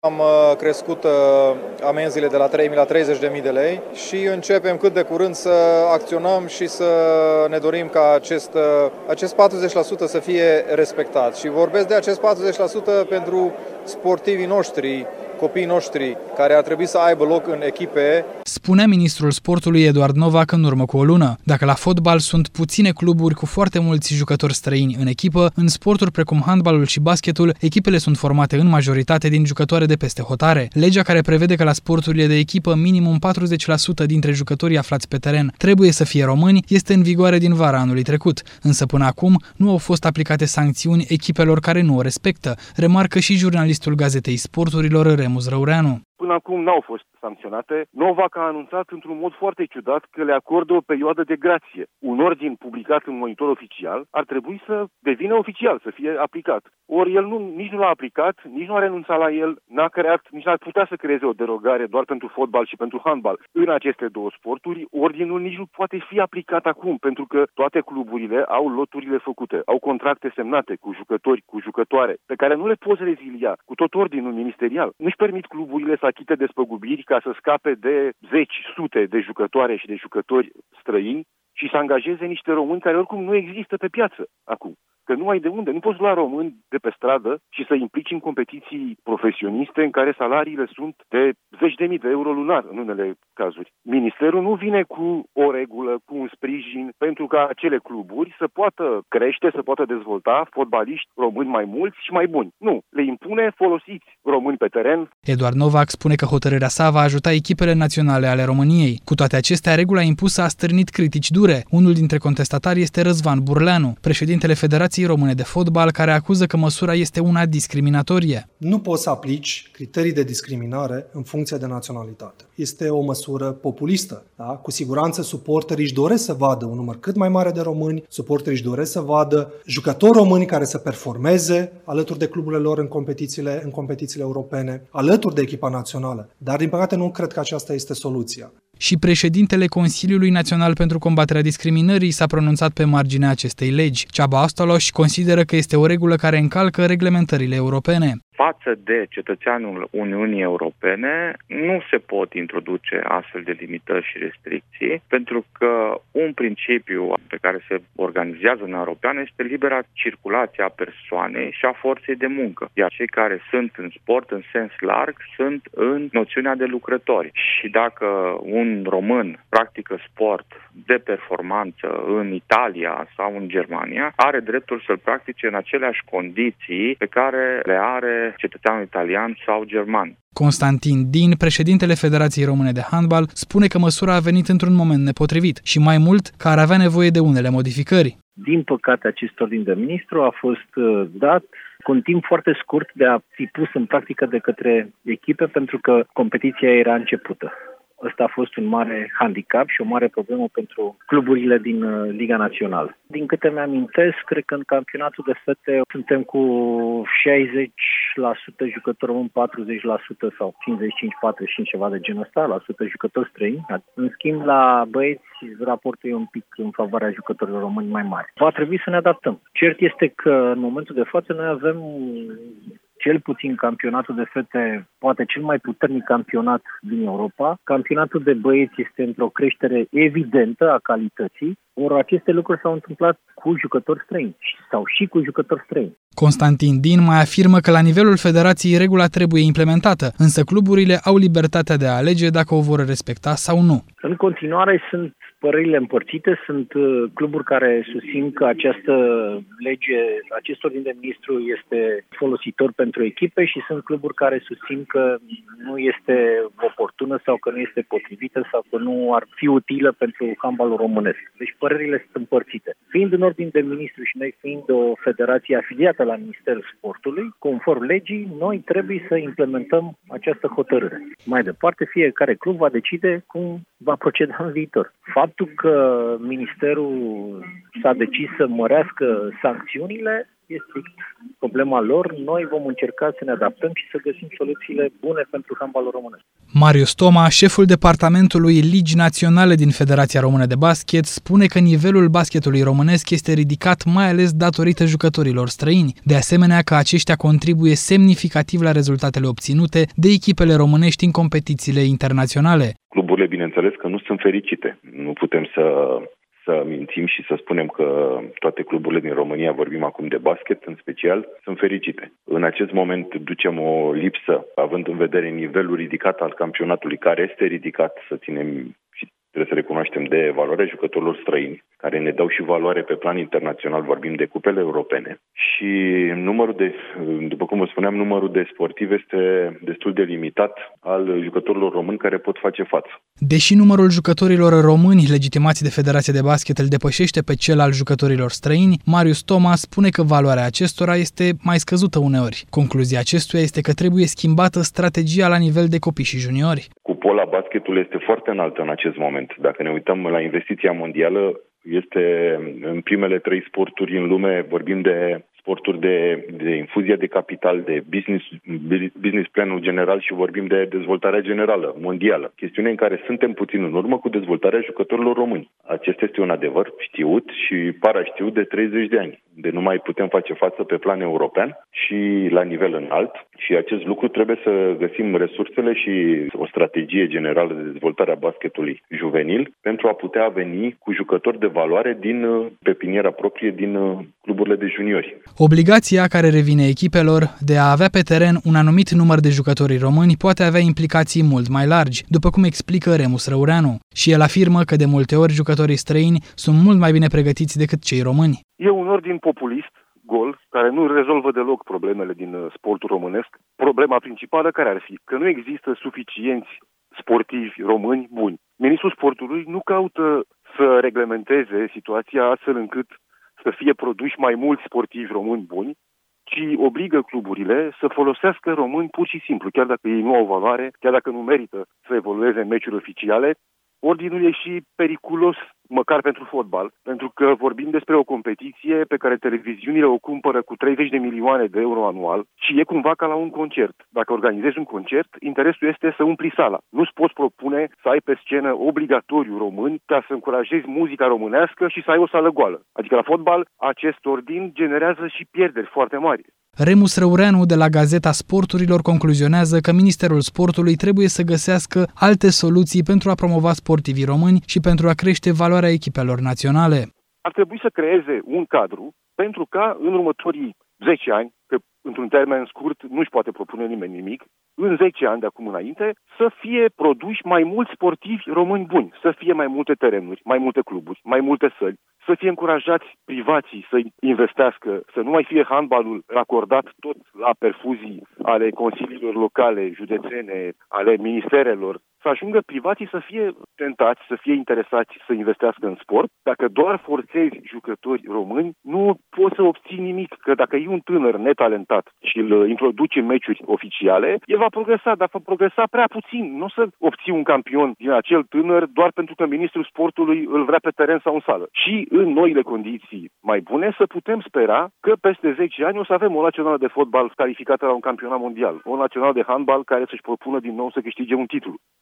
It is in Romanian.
Am crescut amenziile de la 3.000 la 30.000 de lei și începem cât de curând să acționăm și să ne dorim ca acest 40% să fie respectat. Și vorbesc de acest 40% pentru sportivii noștri, copiii noștri, care ar trebui să aibă loc în echipe. Spunea ministrul sportului Eduard Novac în urmă cu o lună. Dacă la fotbal sunt puține cluburi cu foarte mulți jucători străini în echipă, în sporturi precum handbalul și basketul, echipele sunt formate în majoritate din jucătoare de peste hotare. Legea care prevede că la sporturile de echipă minimum 40% dintre jucătorii aflați pe teren trebuie să fie români este în vigoare din vara anului trecut, însă până acum nu au fost aplicate sancțiuni echipelor care nu o respectă, remarcă și jurnalistul Gazetei Sporturilor Remus Răureanu. Până acum n-au fost sancționate. Novac a anunțat într-un mod foarte ciudat că le acordă o perioadă de grație. Un ordin publicat în monitor oficial ar trebui să devină oficial, să fie aplicat. Ori el nici nu l-a aplicat, nici nu a renunțat la el, nici n-ar putea să creeze o derogare doar pentru fotbal și pentru handbal. În aceste două sporturi, ordinul nici nu poate fi aplicat acum, pentru că toate cluburile au loturile făcute, au contracte semnate cu jucători, cu jucătoare, pe care nu le poți rezilia cu tot ordinul ministerial. Nu-și permit cluburile să achite despăgubiri ca să scape de zeci, sute de jucătoare și de jucători străini și să angajeze niște români care oricum nu există pe piață acum. Că nu ai de unde, nu poți lua români de pe stradă și să implici în competiții profesioniste în care salariile sunt de zeci de mii de euro lunar în unele cazuri. Ministerul nu vine cu o regulă, cu un sprijin pentru ca acele cluburi să poată crește, să poată dezvolta fotbaliști români mai mulți și mai buni. Nu, le impune folosiți români pe teren. Eduard Novac spune că hotărârea sa va ajuta echipele naționale ale României. Cu toate acestea, regula impusă a stârnit critici dure. Unul dintre contestatari este Răzvan Burleanu, președintele Federației Române de Fotbal, care acuză că măsura este una discriminatorie. Nu poți să aplici criterii de discriminare în funcție de naționalitate. Este o măsură populistă. Da? Cu siguranță suporterii își doresc să vadă un număr cât mai mare de români, suporterii își doresc să vadă jucători români care să performeze alături de cluburile lor în competițiile europene, alături de echipa națională. Dar, din păcate, nu cred că aceasta este soluția. Și președintele Consiliului Național pentru Combaterea Discriminării s-a pronunțat pe marginea acestei legi. Ceaba Astaloș consideră că este o regulă care încalcă reglementările europene. Față de cetățeanul Uniunii Europene, nu se pot introduce astfel de limitări și restricții, pentru că un principiu pe care se organizează în Europeană este libera circulație a persoanei și a forței de muncă. Iar cei care sunt în sport în sens larg sunt în noțiunea de lucrători. Și dacă un român practică sport de performanță în Italia sau în Germania, are dreptul să-l practice în aceleași condiții pe care le are cetățeanul italian sau german. Constantin Din, președintele Federației Române de Handbal, spune că măsura a venit într-un moment nepotrivit și mai mult că ar avea nevoie de unele modificări. Din păcate, acest ordin de ministru a fost dat cu un timp foarte scurt de a fi pus în practică de către echipe pentru că competiția era începută. Ăsta a fost un mare handicap și o mare problemă pentru cluburile din Liga Națională. Din câte mi-amintesc, cred că în campionatul de fete suntem cu 60% jucători români, 40% sau 55-45 ceva de genul ăsta, la sută jucători străini. În schimb, la băieți, raportul e un pic în favoarea jucătorilor români mai mari. Va trebui să ne adaptăm. Cert este că în momentul de față noi avem cel puțin campionatul de fete, poate cel mai puternic campionat din Europa. Campionatul de băieți este într-o creștere evidentă a calității, ori aceste lucruri s-au întâmplat cu jucători străini sau și cu jucători străini. Constantin Din mai afirmă că la nivelul federației regula trebuie implementată, însă cluburile au libertatea de a alege dacă o vor respecta sau nu. În continuare sunt părerile împărțite, sunt cluburi care susțin că această lege, acest ordin de ministru este folositor pentru echipe și sunt cluburi care susțin că nu este oportună sau că nu este potrivită sau că nu ar fi utilă pentru handbalul românesc. Deci părerile sunt împărțite. Fiind în ordin de ministru și noi fiind o federație afiliată la Ministerul Sportului, conform legii, noi trebuie să implementăm această hotărâre. Mai departe, fiecare club va decide cum va proceda în viitor. Faptul că Ministerul s-a decis să mărească sancțiunile e strict problema lor. Noi vom încerca să ne adaptăm și să găsim soluțiile bune pentru handbalul românesc. Marius Toma, șeful departamentului Ligi Naționale din Federația Română de Basket, spune că nivelul basketului românesc este ridicat mai ales datorită jucătorilor străini. De asemenea că aceștia contribuie semnificativ la rezultatele obținute de echipele românești în competițiile internaționale. Cluburile, bineînțeles, că nu sunt fericite. Nu putem să mințim și să spunem că toate cluburile din România, vorbim acum de basket în special, sunt fericite. În acest moment ducem o lipsă, având în vedere nivelul ridicat al campionatului, care este ridicat, să ținem și trebuie să recunoaștem, de valoarea jucătorilor străini, care ne dau și valoare pe plan internațional, vorbim de cupele europene. Și după cum vă spuneam, numărul de sportivi este destul de limitat al jucătorilor români care pot face față. Deși numărul jucătorilor români legitimați de Federația de Basket îl depășește pe cel al jucătorilor străini, Marius Toma spune că valoarea acestora este mai scăzută uneori. Concluzia acestuia este că trebuie schimbată strategia la nivel de copii și juniori. Cupola basketului este foarte înaltă în acest moment. Dacă ne uităm la investiția mondială, este în primele 3 sporturi în lume, vorbim de sporturi de infuzie de capital, de business planul general și vorbim de dezvoltarea generală, mondială. Chestiune în care suntem puțin în urmă cu dezvoltarea jucătorilor români. Acesta este un adevăr știut și paraștiut de 30 de ani. De nu mai putem face față pe plan european și la nivel înalt și acest lucru trebuie să găsim resursele și o strategie generală de dezvoltare a basketului juvenil pentru a putea veni cu jucători de valoare din pepiniera proprie, din cluburile de juniori. Obligația care revine echipelor de a avea pe teren un anumit număr de jucători români poate avea implicații mult mai largi, după cum explică Remus Răureanu. Și el afirmă că de multe ori jucătorii străini sunt mult mai bine pregătiți decât cei români. E un ordin populist, gol, care nu rezolvă deloc problemele din sportul românesc. Problema principală care ar fi? Că nu există suficienți sportivi români buni. Ministrul sportului nu caută să reglementeze situația astfel încât să fie produși mai mulți sportivi români buni, ci obligă cluburile să folosească români pur și simplu, chiar dacă ei nu au valoare, chiar dacă nu merită să evolueze în meciuri oficiale. Ordinul e și periculos, măcar pentru fotbal, pentru că vorbim despre o competiție pe care televiziunile o cumpără cu 30 de milioane de euro anual și e cumva ca la un concert. Dacă organizezi un concert, interesul este să umpli sala. Nu-ți poți propune să ai pe scenă obligatoriu români ca să încurajezi muzica românească și să ai o sală goală. Adică la fotbal, acest ordin generează și pierderi foarte mari. Remus Răureanu de la Gazeta Sporturilor concluzionează că Ministerul Sportului trebuie să găsească alte soluții pentru a promova sportivii români și pentru a crește valoarea echipelor naționale. Ar trebui să creeze un cadru pentru ca în următorii 10 ani, că într-un termen scurt nu își poate propune nimeni nimic, în 10 ani de acum înainte, să fie produși mai mulți sportivi români buni, să fie mai multe terenuri, mai multe cluburi, mai multe săli, să fie încurajați privații să investească, să nu mai fie handbalul racordat tot la perfuzii ale consiliilor locale, județene, ale ministerelor, să ajungă privații să fie tentați, să fie interesați să investească în sport. Dacă doar forțezi jucători români, nu poți să obții nimic, că dacă e un tânăr netalentat și îl introduci în meciuri oficiale, el va progresa, dar va progresa prea puțin. Nu o să obții un campion din acel tânăr doar pentru că ministrul sportului îl vrea pe teren sau în sală. Și în noile condiții mai bune să putem spera că peste 10 ani o să avem o națională de fotbal calificată la un campionat mondial, o națională de handbal care să-și propună din nou să câștige un titlu.